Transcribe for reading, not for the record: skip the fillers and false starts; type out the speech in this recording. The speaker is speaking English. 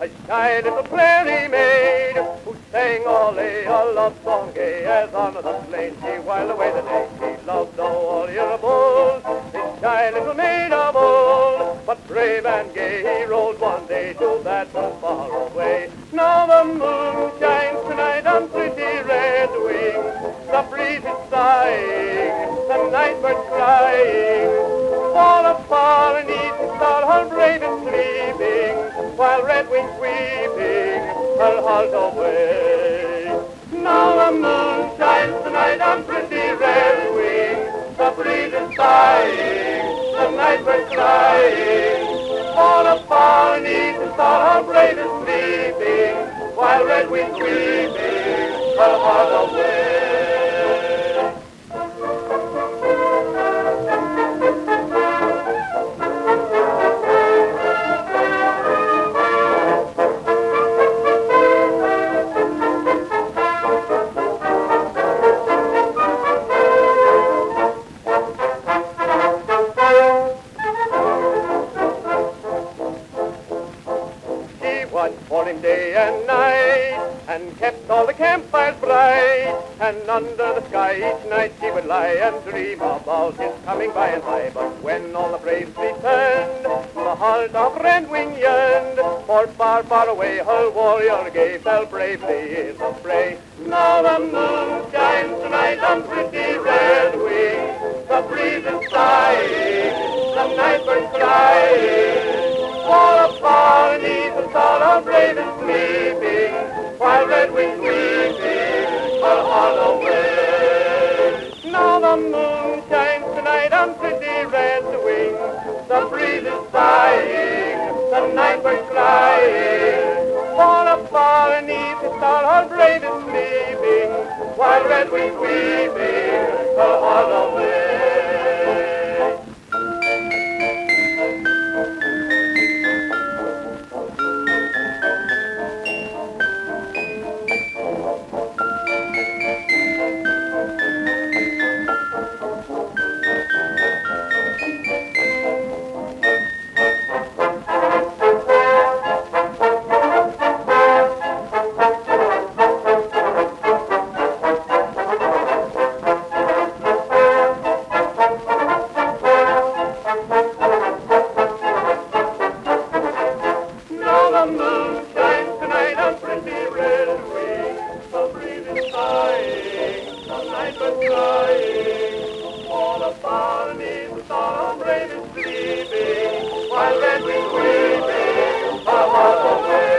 a shy little prairie maid, who sang all a love song gay as on the plain she whiled away the day. She loved all your bulls, this shy little maid of old, but brave and gay he rode one day to battle far away. Now the moon shines tonight on pretty red wings, the breeze is sighing, the night bird crying. All afar and east the star, her brave is sleeping, while red wings weeping her heart away. Now the moon shines tonight on pretty red wings, the breeze is sighing, the night bird crying. All afar and east the star, her brave is sleeping, while red wings weeping her heart away. For him day and night, and kept all the campfires bright, and under the sky each night she would lie and dream about his coming by and by. But when all the braves returned, the heart of Redwing yearned, for far, far away her warrior gay fell bravely in the fray. Now the moon shines tonight on pretty red wings, the breeze is sighing, the night bird crying. All afar and east the star, our brave is sleeping, while red wings weeping her heart away. Now the moon shines tonight on pretty red wings, the breeze is sighing, the night bird crying. All afar and east the star, our brave is sleeping, while red wings weeping her heart away. The moon shines tonight on pretty red wings, the breeze is sighing, the night bird crying. All afar and east the star, brave is sleeping, while red wings weeping, our heart away.